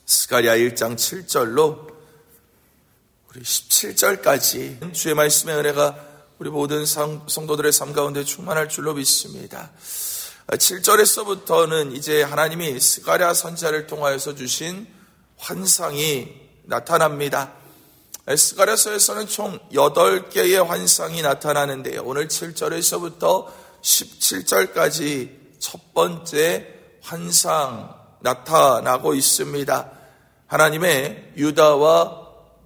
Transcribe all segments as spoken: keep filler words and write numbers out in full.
스가랴 일 장 칠 절로 우리 십칠 절까지 주의 말씀의 은혜가 우리 모든 성도들의 삶 가운데 충만할 줄로 믿습니다. 칠 절에서부터는 이제 하나님이 스가랴 선지자를 통하여서 주신 환상이 나타납니다. 스가랴서에서는 총 여덟 개의 환상이 나타나는데요. 오늘 칠 절에서부터 십칠 절까지 첫 번째 환상 나타나고 있습니다. 하나님의 유다와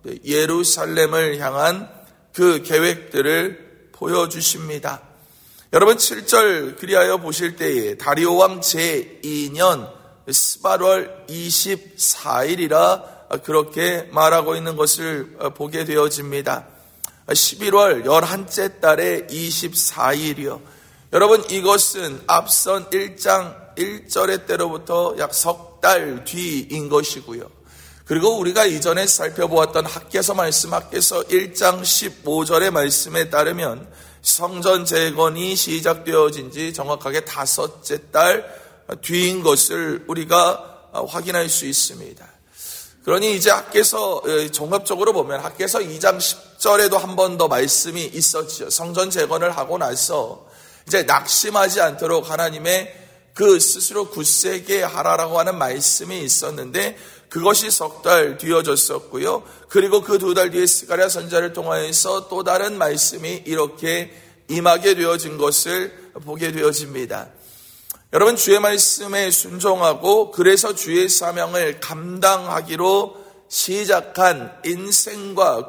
예루살렘을 향한 그 계획들을 보여주십니다. 여러분 칠 절 그리하여 보실 때에 다리오 왕 제이 년 스바월 이십사 일이라 그렇게 말하고 있는 것을 보게 되어집니다. 십일월 열한째 달에 이십사 일이요. 여러분 이것은 앞선 일 장 일 절의 때로부터 약 석 달 뒤인 것이고요. 그리고 우리가 이전에 살펴보았던 학개서 말씀, 학개서 일 장 십오 절의 말씀에 따르면 성전 재건이 시작되어진 지 정확하게 다섯째 달 뒤인 것을 우리가 확인할 수 있습니다. 그러니 이제 학개서 종합적으로 보면 학개서 이 장 십 절에도 한 번 더 말씀이 있었죠. 성전 재건을 하고 나서 이제 낙심하지 않도록 하나님의 그 스스로 굳세게 하라라고 하는 말씀이 있었는데 그것이 석 달 뒤어졌었고요. 그리고 그 두 달 뒤에 스가랴 선지자를 통하여서 또 다른 말씀이 이렇게 임하게 되어진 것을 보게 되어집니다. 여러분 주의 말씀에 순종하고 그래서 주의 사명을 감당하기로 시작한 인생과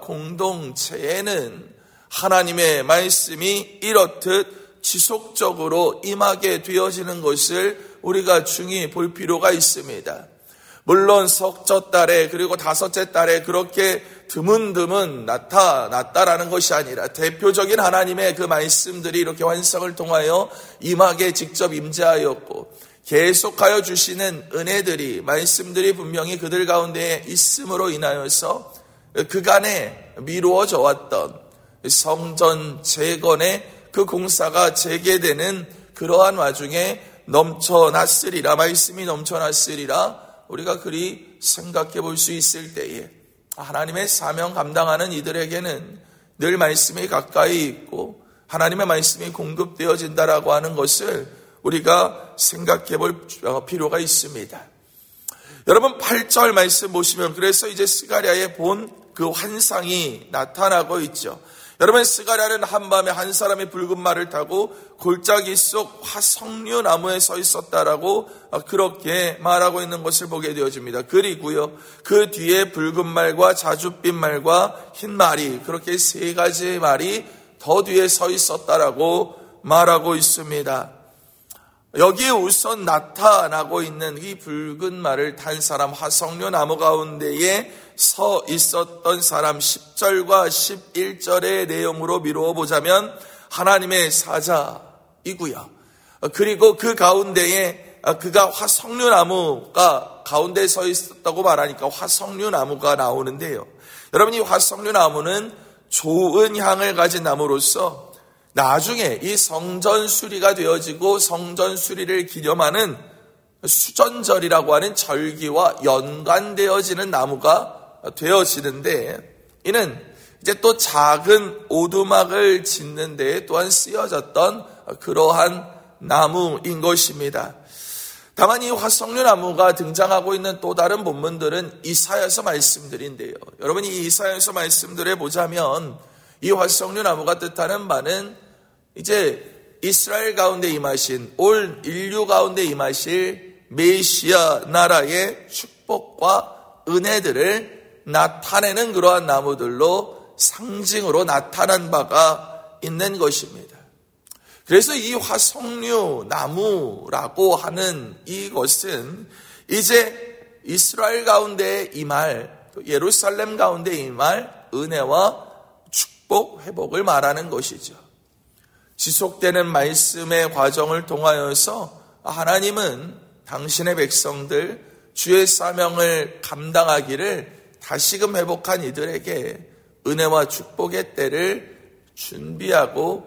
공동체에는 하나님의 말씀이 이렇듯 지속적으로 임하게 되어지는 것을 우리가 중히 볼 필요가 있습니다. 물론 석첫 달에 그리고 다섯째 달에 그렇게 드문드문 나타났다라는 것이 아니라 대표적인 하나님의 그 말씀들이 이렇게 환상을 통하여 임하게 직접 임재하였고 계속하여 주시는 은혜들이 말씀들이 분명히 그들 가운데 있음으로 인하여서 그간에 미루어져 왔던 성전 재건의 그 공사가 재개되는 그러한 와중에 넘쳐났으리라, 말씀이 넘쳐났으리라 우리가 그리 생각해 볼 수 있을 때에 하나님의 사명 감당하는 이들에게는 늘 말씀이 가까이 있고 하나님의 말씀이 공급되어진다라고 하는 것을 우리가 생각해 볼 필요가 있습니다. 여러분 팔 절 말씀 보시면 그래서 이제 스가랴에 본 그 환상이 나타나고 있죠. 여러분 스가랴는 한밤에 한 사람이 붉은 말을 타고 골짜기 속 화석류 나무에 서 있었다라고 그렇게 말하고 있는 것을 보게 되어집니다. 그리고요 그 뒤에 붉은 말과 자줏빛 말과 흰 말이 그렇게 세 가지 말이 더 뒤에 서 있었다라고 말하고 있습니다. 여기에 우선 나타나고 있는 이 붉은 말을 탄 사람, 화석류 나무 가운데에 서 있었던 사람, 십 절과 십일 절의 내용으로 미루어 보자면 하나님의 사자이고요. 그리고 그 가운데에 그가 화석류 나무가 가운데에 서 있었다고 말하니까 화석류 나무가 나오는데요. 여러분 이 화석류 나무는 좋은 향을 가진 나무로서 나중에 이 성전 수리가 되어지고 성전 수리를 기념하는 수전절이라고 하는 절기와 연관되어지는 나무가 되어지는데 이는 이제 또 작은 오두막을 짓는 데 또한 쓰여졌던 그러한 나무인 것입니다. 다만 이 화석류 나무가 등장하고 있는 또 다른 본문들은 이사야서 말씀들인데요. 여러분이 이 이사야서 말씀들에 보자면 이 화석류 나무가 뜻하는 바는 이제 이스라엘 가운데 임하신 올 인류 가운데 임하실 메시아 나라의 축복과 은혜들을 나타내는 그러한 나무들로 상징으로 나타난 바가 있는 것입니다. 그래서 이 화석류 나무라고 하는 이것은 이제 이스라엘 가운데 임할 또 예루살렘 가운데 임할 은혜와 축복, 회복을 말하는 것이죠. 지속되는 말씀의 과정을 통하여서 하나님은 당신의 백성들 주의 사명을 감당하기를 다시금 회복한 이들에게 은혜와 축복의 때를 준비하고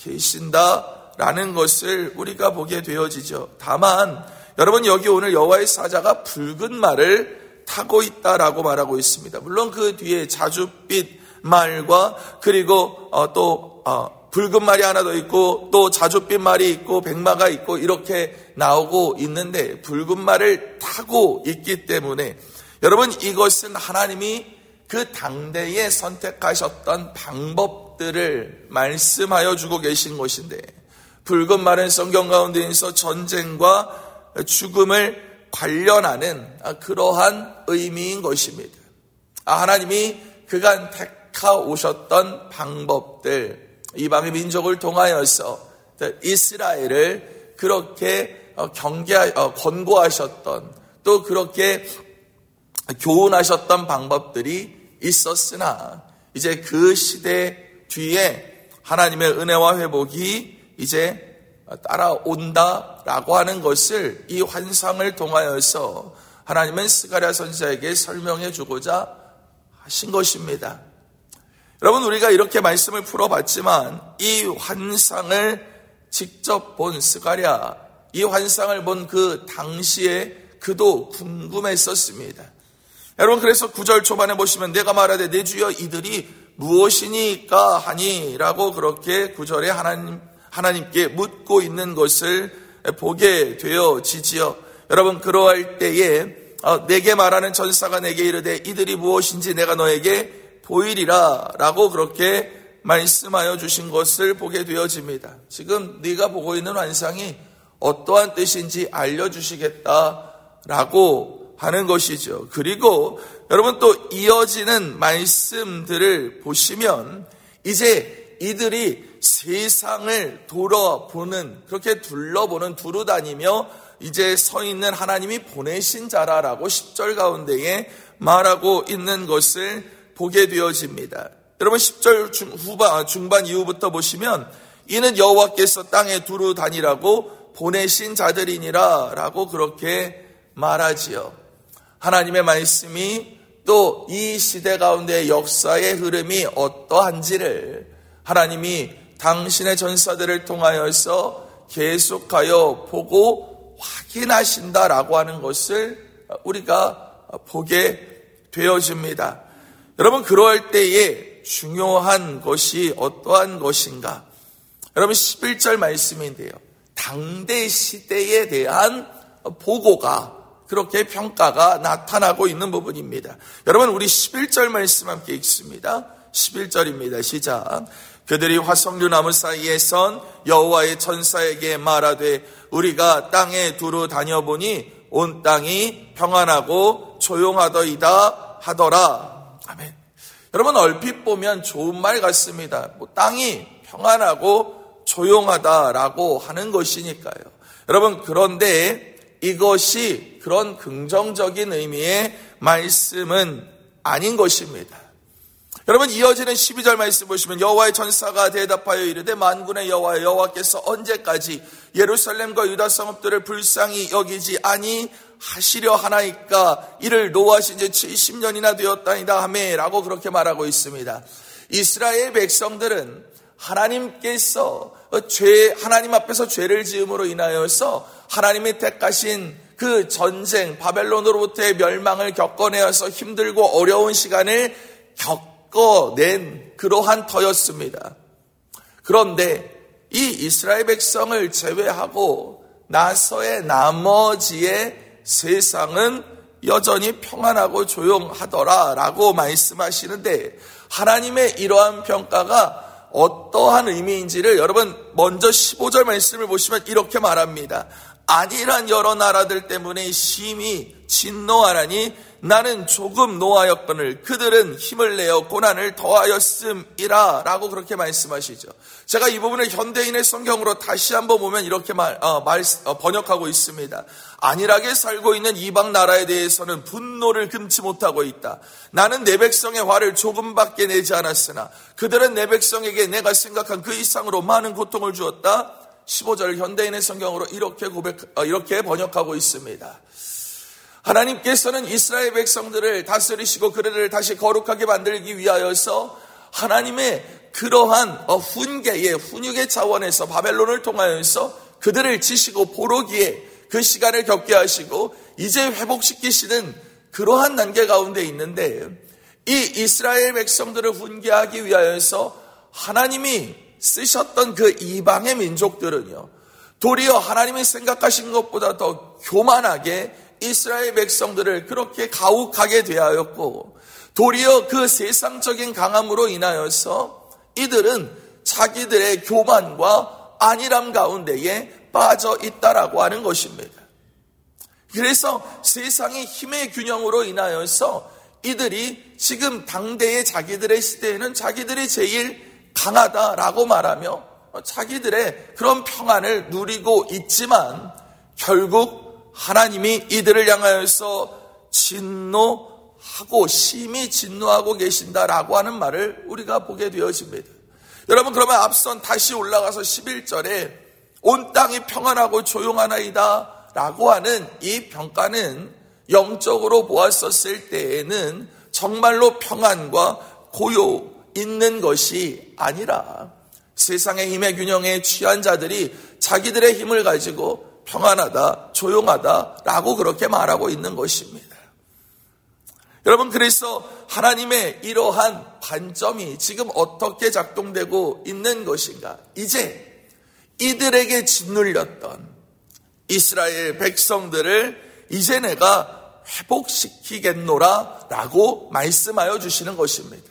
계신다라는 것을 우리가 보게 되어지죠. 다만 여러분 여기 오늘 여호와의 사자가 붉은 말을 타고 있다라고 말하고 있습니다. 물론 그 뒤에 자줏빛 말과 그리고 또 붉은 말이 하나 더 있고 또 자줏빛 말이 있고 백마가 있고 이렇게 나오고 있는데 붉은 말을 타고 있기 때문에 여러분 이것은 하나님이 그 당대에 선택하셨던 방법들을 말씀하여 주고 계신 것인데 붉은 말은 성경 가운데에서 전쟁과 죽음을 관련하는 그러한 의미인 것입니다. 하나님이 그간 택하 오셨던 방법들, 이방의 민족을 통하여서 이스라엘을 그렇게 경계, 권고하셨던 또 그렇게 교훈하셨던 방법들이 있었으나 이제 그 시대 뒤에 하나님의 은혜와 회복이 이제 따라온다라고 하는 것을 이 환상을 통하여서 하나님은 스가랴 선지자에게 설명해 주고자 하신 것입니다. 여러분 우리가 이렇게 말씀을 풀어봤지만 이 환상을 직접 본 스가랴, 이 환상을 본 그 당시에 그도 궁금했었습니다. 여러분 그래서 구 절 초반에 보시면 내가 말하되 내 주여 이들이 무엇이니까 하니 라고 그렇게 구 절에 하나님, 하나님께 묻고 있는 것을 보게 되어지지요. 여러분 그러할 때에 내게 말하는 전사가 내게 이르되 이들이 무엇인지 내가 너에게 보이리라 라고 그렇게 말씀하여 주신 것을 보게 되어집니다. 지금 네가 보고 있는 환상이 어떠한 뜻인지 알려주시겠다라고 하는 것이죠. 그리고 여러분 또 이어지는 말씀들을 보시면 이제 이들이 세상을 돌아보는, 그렇게 둘러보는, 두루다니며 이제 서 있는 하나님이 보내신 자라라고 십 절 가운데에 말하고 있는 것을 보게 되어집니다. 여러분 십 절 중, 후반, 중반 이후부터 보시면 이는 여호와께서 땅에 두루 다니라고 보내신 자들이니라 라고 그렇게 말하지요. 하나님의 말씀이 또 이 시대 가운데 역사의 흐름이 어떠한지를 하나님이 당신의 전사들을 통하여서 계속하여 보고 확인하신다라고 하는 것을 우리가 보게 되어집니다. 여러분 그럴 때에 중요한 것이 어떠한 것인가? 여러분 십일 절 말씀인데요. 당대 시대에 대한 보고가 그렇게 평가가 나타나고 있는 부분입니다. 여러분 우리 십일 절 말씀 함께 읽습니다. 십일 절입니다. 시작. 그들이 화석류 나무 사이에 선 여호와의 천사에게 말하되 우리가 땅에 두루 다녀보니 온 땅이 평안하고 조용하더이다 하더라. 아멘. 여러분 얼핏 보면 좋은 말 같습니다. 뭐 땅이 평안하고 조용하다라고 하는 것이니까요. 여러분 그런데 이것이 그런 긍정적인 의미의 말씀은 아닌 것입니다. 여러분 이어지는 십이 절 말씀 보시면 여호와의 천사가 대답하여 이르되 만군의 여호와 여호와께서 언제까지 예루살렘과 유다 성읍들을 불쌍히 여기지 아니하시려 하나이까 이를 노하신 지 칠십 년이나 되었다이다 하매 라고 그렇게 말하고 있습니다. 이스라엘 백성들은 하나님께서 죄, 하나님 앞에서 죄를 지음으로 인하여서 하나님이 택하신 그 전쟁, 바벨론으로부터의 멸망을 겪어내어서 힘들고 어려운 시간을 겪어낸 그러한 터였습니다. 그런데 이 이스라엘 백성을 제외하고 나서의 나머지의 세상은 여전히 평안하고 조용하더라라고 말씀하시는데 하나님의 이러한 평가가 어떠한 의미인지를 여러분 먼저 십오 절 말씀을 보시면 이렇게 말합니다. 안일한 여러 나라들 때문에 심히 진노하라니 나는 조금 노하였거늘 그들은 힘을 내어 고난을 더하였음이라 라고 그렇게 말씀하시죠. 제가 이 부분을 현대인의 성경으로 다시 한번 보면 이렇게 말, 어, 말, 어, 번역하고 있습니다. 안일하게 살고 있는 이방 나라에 대해서는 분노를 금치 못하고 있다. 나는 내 백성의 화를 조금밖에 내지 않았으나 그들은 내 백성에게 내가 생각한 그 이상으로 많은 고통을 주었다. 십오 절 현대인의 성경으로 이렇게 고백, 어, 이렇게 번역하고 있습니다. 하나님께서는 이스라엘 백성들을 다스리시고 그들을 다시 거룩하게 만들기 위하여서 하나님의 그러한 훈계의 훈육의 차원에서 바벨론을 통하여서 그들을 치시고 보로기에 그 시간을 겪게 하시고 이제 회복시키시는 그러한 단계 가운데 있는데, 이 이스라엘 백성들을 훈계하기 위하여서 하나님이 쓰셨던 그 이방의 민족들은요, 도리어 하나님이 생각하신 것보다 더 교만하게 이스라엘 백성들을 그렇게 가혹하게 대하였고, 도리어 그 세상적인 강함으로 인하여서 이들은 자기들의 교만과 안일함 가운데에 빠져 있다라고 하는 것입니다. 그래서 세상의 힘의 균형으로 인하여서 이들이 지금 당대의 자기들의 시대에는 자기들이 제일 강하다라고 말하며 자기들의 그런 평안을 누리고 있지만, 결국 하나님이 이들을 향하여서 진노하고 심히 진노하고 계신다라고 하는 말을 우리가 보게 되어집니다. 여러분, 그러면 앞선 다시 올라가서 십일 절에 온 땅이 평안하고 조용하나이다 라고 하는 이 평가는 영적으로 보았었을 때에는 정말로 평안과 고요 있는 것이 아니라 세상의 힘의 균형에 취한 자들이 자기들의 힘을 가지고 평안하다, 조용하다라고 그렇게 말하고 있는 것입니다. 여러분, 그래서 하나님의 이러한 관점이 지금 어떻게 작동되고 있는 것인가? 이제 이들에게 짓눌렸던 이스라엘 백성들을 이제 내가 회복시키겠노라 라고 말씀하여 주시는 것입니다.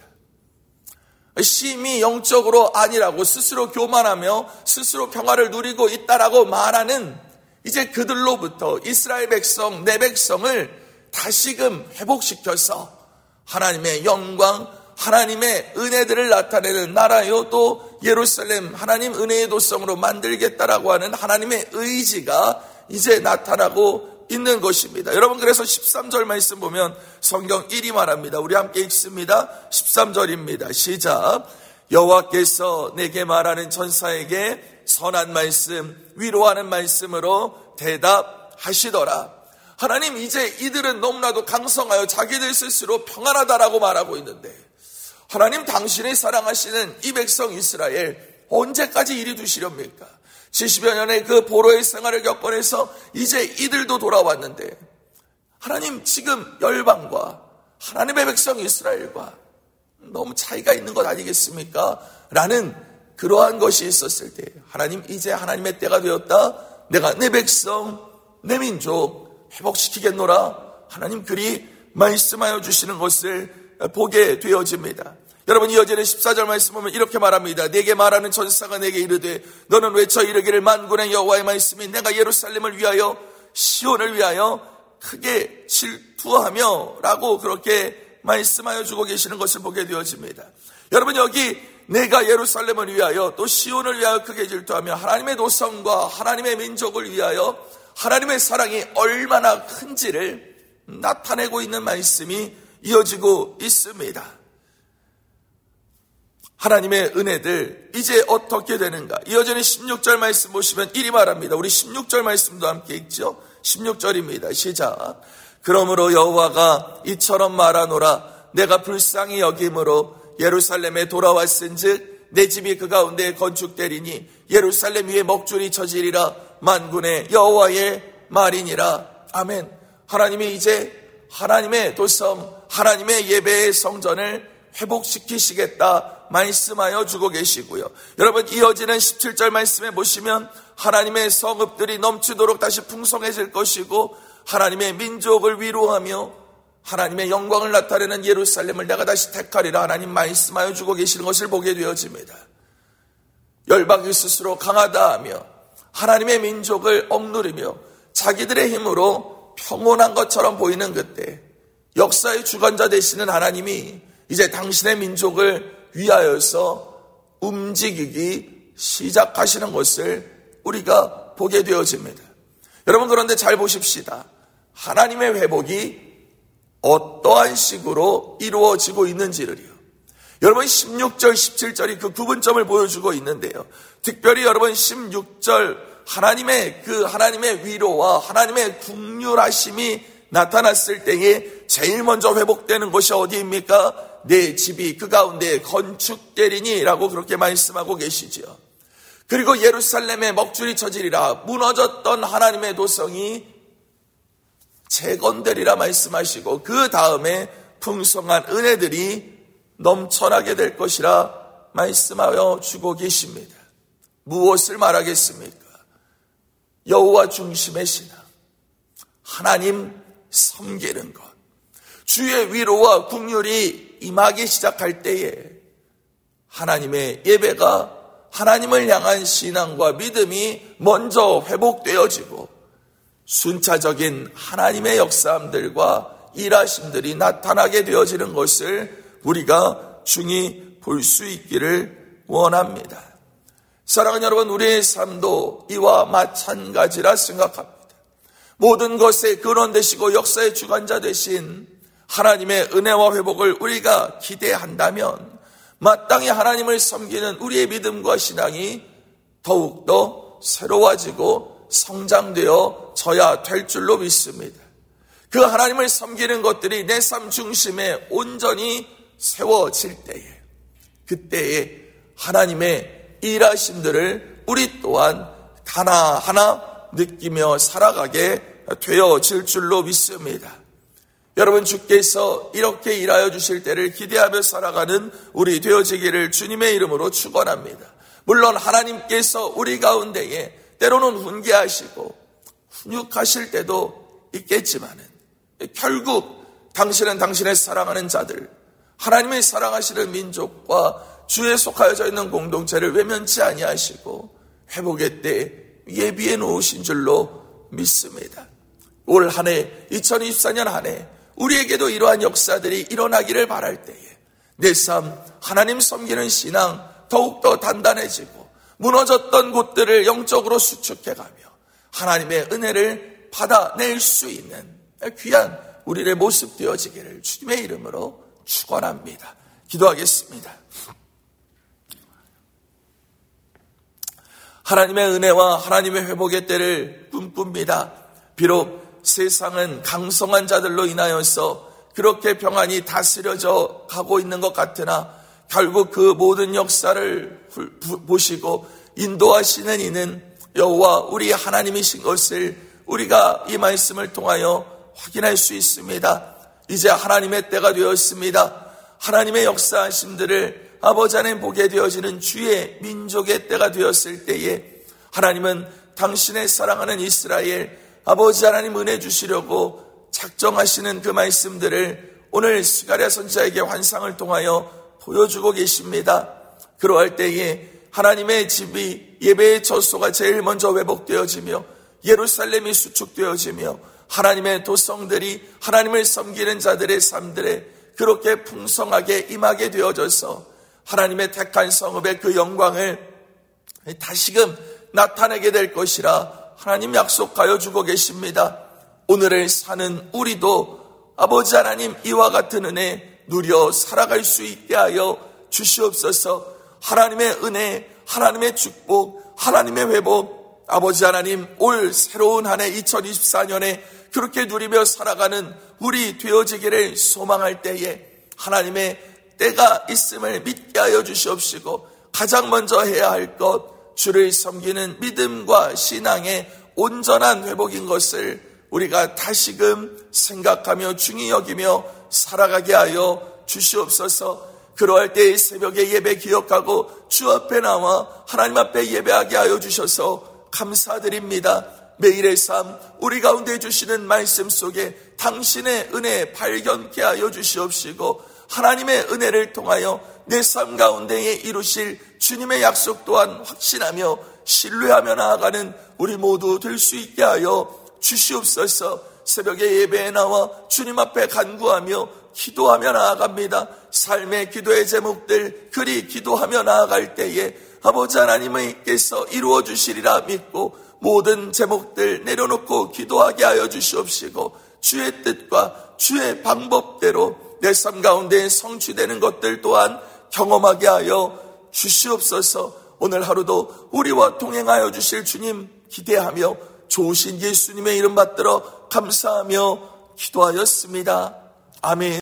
심히 영적으로 아니라고 스스로 교만하며 스스로 평화를 누리고 있다라고 말하는 이제 그들로부터 이스라엘 백성, 내 백성을 다시금 회복시켜서 하나님의 영광, 하나님의 은혜들을 나타내는 나라요, 또 예루살렘 하나님 은혜의 도성으로 만들겠다라고 하는 하나님의 의지가 이제 나타나고 있는 것입니다. 여러분, 그래서 십삼 절 말씀 보면 성경 일이 말합니다. 우리 함께 읽습니다. 십삼 절입니다. 시작. 여호와께서 내게 말하는 천사에게 선한 말씀, 위로하는 말씀으로 대답하시더라. 하나님, 이제 이들은 너무나도 강성하여 자기들 스스로 평안하다라고 말하고 있는데, 하나님, 당신이 사랑하시는 이 백성 이스라엘 언제까지 이리 두시렵니까? 칠십여 년의 그 포로의 생활을 겪어내서 이제 이들도 돌아왔는데, 하나님, 지금 열방과 하나님의 백성 이스라엘과 너무 차이가 있는 것 아니겠습니까? 라는 그러한 것이 있었을 때, 하나님, 이제 하나님의 때가 되었다. 내가 내 백성, 내 민족 회복시키겠노라. 하나님 그리 말씀하여 주시는 것을 보게 되어집니다. 여러분, 이어지는 십사 절 말씀 보면 이렇게 말합니다. 내게 말하는 천사가 내게 이르되 너는 외쳐 이르기를 만군의 여호와의 말씀이 내가 예루살렘을 위하여 시온을 위하여 크게 질투하며 라고 그렇게 말씀하여 주고 계시는 것을 보게 되어집니다. 여러분, 여기 내가 예루살렘을 위하여 또 시온을 위하여 크게 질투하며 하나님의 도성과 하나님의 민족을 위하여 하나님의 사랑이 얼마나 큰지를 나타내고 있는 말씀이 이어지고 있습니다. 하나님의 은혜들 이제 어떻게 되는가? 이어지는 십육 절 말씀 보시면 이리 말합니다. 우리 십육 절 말씀도 함께 읽죠. 십육 절입니다. 시작. 그러므로 여호와가 이처럼 말하노라. 내가 불쌍히 여김으로 예루살렘에 돌아왔은즉 내 집이 그 가운데 건축되리니 예루살렘 위에 먹줄이 쳐지리라. 만군의 여호와의 말이니라. 아멘. 하나님이 이제 하나님의 도성, 하나님의 예배의 성전을 회복시키시겠다 말씀하여 주고 계시고요. 여러분, 이어지는 십칠 절 말씀에 보시면 하나님의 성읍들이 넘치도록 다시 풍성해질 것이고 하나님의 민족을 위로하며 하나님의 영광을 나타내는 예루살렘을 내가 다시 택하리라 하나님 말씀하여 주고 계시는 것을 보게 되어집니다. 열방이 스스로 강하다 하며 하나님의 민족을 억누르며 자기들의 힘으로 평온한 것처럼 보이는 그때 역사의 주관자 되시는 하나님이 이제 당신의 민족을 위하여서 움직이기 시작하시는 것을 우리가 보게 되어집니다. 여러분, 그런데 잘 보십시다. 하나님의 회복이 어떠한 식으로 이루어지고 있는지를요. 여러분, 십육 절, 십칠 절이 그 구분점을 보여주고 있는데요. 특별히 여러분 십육 절 하나님의 그 하나님의 위로와 하나님의 긍휼하심이 나타났을 때에 제일 먼저 회복되는 것이 어디입니까? 내 집이 그 가운데 건축되리니 라고 그렇게 말씀하고 계시지요. 그리고 예루살렘에 먹줄이 쳐지리라. 무너졌던 하나님의 도성이 재건되리라 말씀하시고 그 다음에 풍성한 은혜들이 넘쳐나게 될 것이라 말씀하여 주고 계십니다. 무엇을 말하겠습니까? 여호와 중심의 신앙, 하나님 섬기는 것, 주의 위로와 긍휼이 임하기 시작할 때에 하나님의 예배가 하나님을 향한 신앙과 믿음이 먼저 회복되어지고 순차적인 하나님의 역사함들과 일하심들이 나타나게 되어지는 것을 우리가 중히 볼 수 있기를 원합니다. 사랑하는 여러분, 우리의 삶도 이와 마찬가지라 생각합니다. 모든 것의 근원 되시고 역사의 주관자 되신 하나님의 은혜와 회복을 우리가 기대한다면 마땅히 하나님을 섬기는 우리의 믿음과 신앙이 더욱더 새로워지고 성장되어 져야 될 줄로 믿습니다. 그 하나님을 섬기는 것들이 내 삶 중심에 온전히 세워질 때에, 그때에 하나님의 일하심들을 우리 또한 하나하나 느끼며 살아가게 되어질 줄로 믿습니다. 여러분, 주께서 이렇게 일하여 주실 때를 기대하며 살아가는 우리 되어지기를 주님의 이름으로 축원합니다. 물론 하나님께서 우리 가운데에 때로는 훈계하시고 훈육하실 때도 있겠지만은 결국 당신은 당신의 사랑하는 자들, 하나님의 사랑하시는 민족과 주에 속하여져 있는 공동체를 외면치 아니하시고 회복의 때 예비해 놓으신 줄로 믿습니다. 올 한 해, 이천이십사 년 한 해 우리에게도 이러한 역사들이 일어나기를 바랄 때에 내 삶 하나님 섬기는 신앙 더욱더 단단해지고 무너졌던 곳들을 영적으로 수축해가며 하나님의 은혜를 받아낼 수 있는 귀한 우리의 모습 되어지기를 주님의 이름으로 축원합니다. 기도하겠습니다. 하나님의 은혜와 하나님의 회복의 때를 꿈꿉니다. 비록 세상은 강성한 자들로 인하여서 그렇게 평안히 다스려져 가고 있는 것 같으나 결국 그 모든 역사를 보시고 인도하시는 이는 여호와 우리 하나님이신 것을 우리가 이 말씀을 통하여 확인할 수 있습니다. 이제 하나님의 때가 되었습니다. 하나님의 역사하심들을 아버지 하나님 보게 되어지는 주의 민족의 때가 되었을 때에 하나님은 당신의 사랑하는 이스라엘 아버지 하나님 은혜 주시려고 작정하시는 그 말씀들을 오늘 스가랴 선지자에게 환상을 통하여 보여주고 계십니다. 그러할 때에 하나님의 집이 예배의 처소가 제일 먼저 회복되어지며 예루살렘이 수축되어지며 하나님의 도성들이 하나님을 섬기는 자들의 삶들에 그렇게 풍성하게 임하게 되어져서 하나님의 택한 성읍의 그 영광을 다시금 나타내게 될 것이라 하나님 약속하여 주고 계십니다. 오늘을 사는 우리도 아버지 하나님 이와 같은 은혜 누려 살아갈 수 있게 하여 주시옵소서. 하나님의 은혜, 하나님의 축복, 하나님의 회복, 아버지 하나님 올 새로운 한 해 이천이십사 년에 그렇게 누리며 살아가는 우리 되어지기를 소망할 때에 하나님의 때가 있음을 믿게 하여 주시옵시고 가장 먼저 해야 할 것, 주를 섬기는 믿음과 신앙의 온전한 회복인 것을 우리가 다시금 생각하며 중히 여기며 살아가게 하여 주시옵소서. 그러할 때의 새벽에 예배 기억하고 주 앞에 나와 하나님 앞에 예배하게 하여 주셔서 감사드립니다. 매일의 삶 우리 가운데 주시는 말씀 속에 당신의 은혜 발견케 하여 주시옵시고 하나님의 은혜를 통하여 내 삶 가운데에 이루실 주님의 약속 또한 확신하며 신뢰하며 나아가는 우리 모두 될 수 있게 하여 주시옵소서. 새벽에 예배에 나와 주님 앞에 간구하며 기도하며 나아갑니다. 삶의 기도의 제목들 그리 기도하며 나아갈 때에 아버지 하나님께서 이루어 주시리라 믿고 모든 제목들 내려놓고 기도하게 하여 주시옵시고 주의 뜻과 주의 방법대로 내 삶 가운데 성취되는 것들 또한 경험하게 하여 주시옵소서. 오늘 하루도 우리와 동행하여 주실 주님 기대하며 좋으신 예수님의 이름 받들어 감사하며 기도하였습니다. 아멘.